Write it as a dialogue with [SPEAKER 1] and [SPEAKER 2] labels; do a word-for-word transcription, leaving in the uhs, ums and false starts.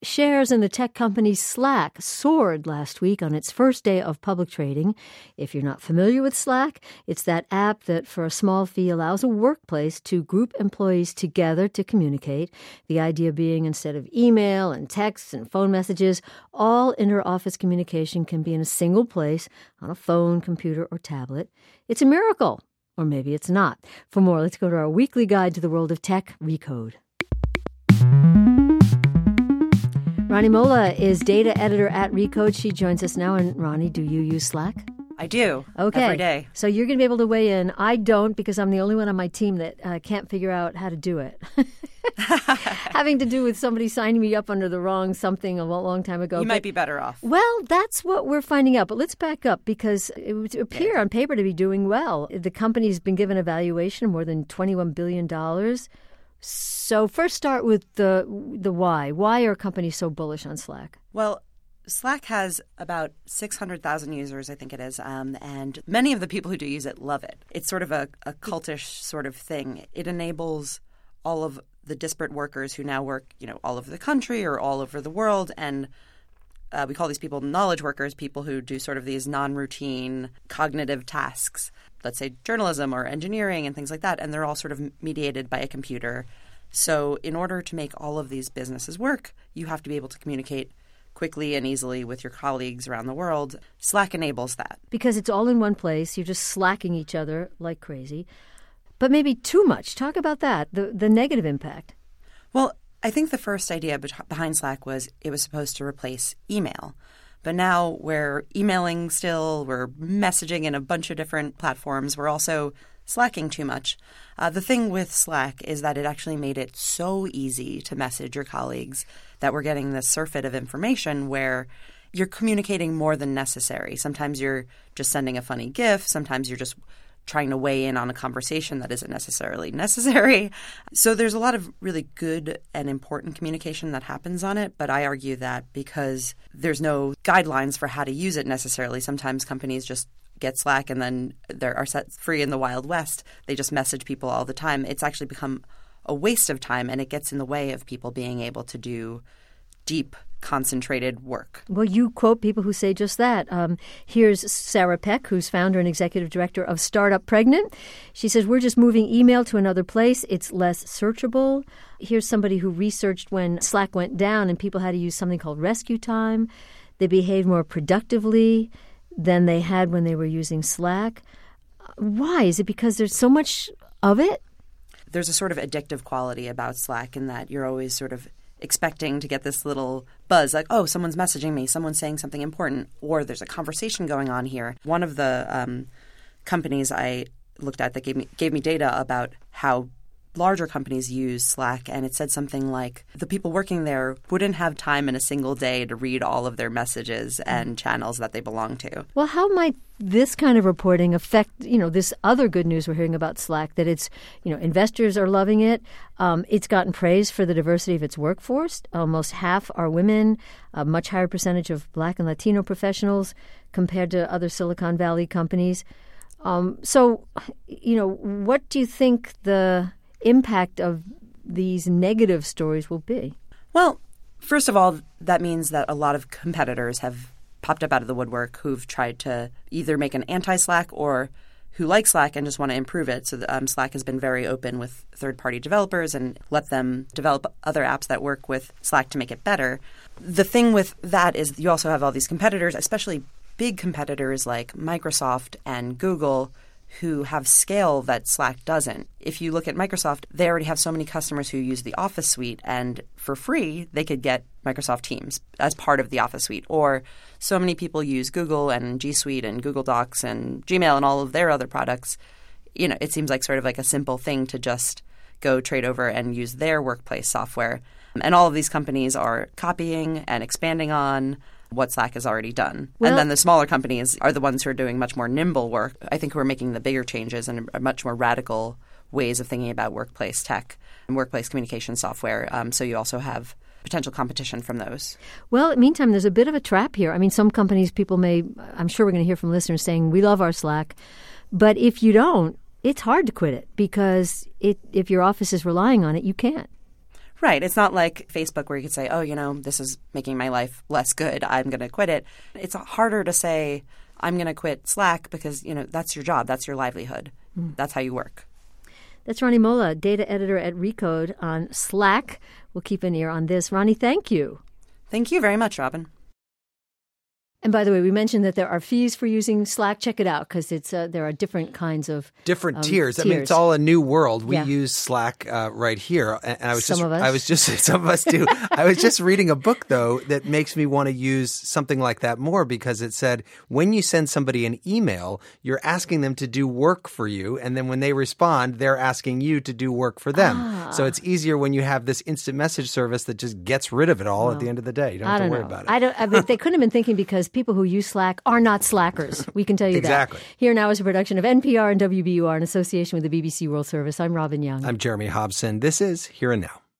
[SPEAKER 1] Shares in the tech company Slack soared last week on its first day of public trading. If you're not familiar with Slack, it's that app that for a small fee allows a workplace to group employees together to communicate. The idea being instead of email and texts and phone messages, all inter-office communication can be in a single place on a phone, computer, or tablet. It's a miracle. Or maybe it's not. For more, let's go to our weekly guide to the world of tech, Recode. Rani Molla is data editor at Recode. She joins us now. And Rani, do you use Slack?
[SPEAKER 2] I do.
[SPEAKER 1] Okay.
[SPEAKER 2] Every day.
[SPEAKER 1] So you're going to be able to weigh in. I don't, because I'm the only one on my team that uh, can't figure out how to do it. Having to do with somebody signing me up under the wrong something a long time ago.
[SPEAKER 2] You
[SPEAKER 1] but,
[SPEAKER 2] might be better off.
[SPEAKER 1] Well, that's what we're finding out. But let's back up, because it would appear on paper to be doing well. The company's been given a valuation of more than twenty-one billion dollars. So first start with the the why. Why are companies so bullish on Slack?
[SPEAKER 2] Well, Slack has about six hundred thousand users, I think it is, um, and many of the people who do use it love it. It's sort of a, a cultish sort of thing. It enables all of the disparate workers who now work, you know, all over the country or all over the world, and uh, we call these people knowledge workers, people who do sort of these non-routine cognitive tasks, let's say journalism or engineering and things like that, and they're all sort of mediated by a computer. So in order to make all of these businesses work, you have to be able to communicate quickly and easily with your colleagues around the world. Slack enables that.
[SPEAKER 1] Because it's all in one place. You're just slacking each other like crazy. But maybe too much. Talk about that, the, the negative impact.
[SPEAKER 2] Well, I think the first idea behind Slack was it was supposed to replace email. But now we're emailing still, we're messaging in a bunch of different platforms. We're also slacking too much. Uh, the thing with Slack is that it actually made it so easy to message your colleagues that we're getting this surfeit of information where you're communicating more than necessary. Sometimes you're just sending a funny GIF. Sometimes you're just trying to weigh in on a conversation that isn't necessarily necessary. So there's a lot of really good and important communication that happens on it, but I argue that because there's no guidelines for how to use it necessarily, sometimes companies just get Slack and then they are set free in the Wild West. They just message people all the time. It's actually become a waste of time, and it gets in the way of people being able to do deep, concentrated work.
[SPEAKER 1] Well, you quote people who say just that. Um, here's Sarah Peck, who's founder and executive director of Startup Pregnant. She says, we're just moving email to another place. It's less searchable. Here's somebody who researched when Slack went down and people had to use something called rescue time. They behaved more productively than they had when they were using Slack. Why? Is it because there's so much of it?
[SPEAKER 2] There's a sort of addictive quality about Slack in that you're always sort of expecting to get this little buzz like, oh, someone's messaging me, someone's saying something important, or there's a conversation going on here. One of the um, companies I looked at that gave me gave me data about how larger companies use Slack, and it said something like the people working there wouldn't have time in a single day to read all of their messages and channels that they belong to.
[SPEAKER 1] Well, how might this kind of reporting affect, you know, this other good news we're hearing about Slack, that it's, you know, investors are loving it. Um, it's gotten praise for the diversity of its workforce. Almost half are women, a much higher percentage of Black and Latino professionals compared to other Silicon Valley companies. Um, so, you know, what do you think the impact of these negative stories will be?
[SPEAKER 2] Well, first of all, that means that a lot of competitors have popped up out of the woodwork who've tried to either make an anti-Slack or who like Slack and just want to improve it. So um, Slack has been very open with third-party developers and let them develop other apps that work with Slack to make it better. The thing with that is you also have all these competitors, especially big competitors like Microsoft and Google, who have scale that Slack doesn't. If you look at Microsoft, they already have so many customers who use the Office suite, and for free, they could get Microsoft Teams as part of the Office suite. Or so many people use Google and G Suite and Google Docs and Gmail and all of their other products. You know, it seems like sort of like a simple thing to just go trade over and use their workplace software. And all of these companies are copying and expanding on what Slack has already done. Well, and then the smaller companies are the ones who are doing much more nimble work, I think, who are making the bigger changes and much more radical ways of thinking about workplace tech and workplace communication software. Um, so you also have potential competition from those.
[SPEAKER 1] Well, meantime, there's a bit of a trap here. I mean, some companies, people may, I'm sure we're going to hear from listeners saying, we love our Slack. But if you don't, it's hard to quit it because it, if your office is relying on it, you can't.
[SPEAKER 2] Right. It's not like Facebook where you could say, oh, you know, this is making my life less good. I'm going to quit it. It's harder to say, I'm going to quit Slack because, you know, that's your job. That's your livelihood. Mm. That's how you work.
[SPEAKER 1] That's Ronnie Molla, data editor at Recode on Slack. We'll keep an ear on this. Ronnie, thank you.
[SPEAKER 2] Thank you very much, Robin.
[SPEAKER 1] And by the way, we mentioned that there are fees for using Slack. Check it out because it's uh, there are different kinds of
[SPEAKER 3] different
[SPEAKER 1] um,
[SPEAKER 3] tiers.
[SPEAKER 1] tiers.
[SPEAKER 3] I mean, it's all a new world. We
[SPEAKER 1] yeah.
[SPEAKER 3] use Slack uh, right here, and, and I was
[SPEAKER 1] some
[SPEAKER 3] just
[SPEAKER 1] of us.
[SPEAKER 3] I was just some of us do. I was just reading a book though that makes me want to use something like that more because it said when you send somebody an email, you're asking them to do work for you, and then when they respond, they're asking you to do work for them.
[SPEAKER 1] Ah.
[SPEAKER 3] So it's easier when you have this instant message service that just gets rid of it all
[SPEAKER 1] well,
[SPEAKER 3] at the end of the day. You don't
[SPEAKER 1] I
[SPEAKER 3] have
[SPEAKER 1] don't
[SPEAKER 3] to worry
[SPEAKER 1] know.
[SPEAKER 3] about it.
[SPEAKER 1] I don't. I mean, they couldn't have been thinking because people who use Slack are not slackers. We can tell you
[SPEAKER 3] exactly.
[SPEAKER 1] that. Here Now is a production of N P R and W B U R in association with the B B C World Service. I'm Robin Young.
[SPEAKER 3] I'm Jeremy Hobson. This is Here and Now.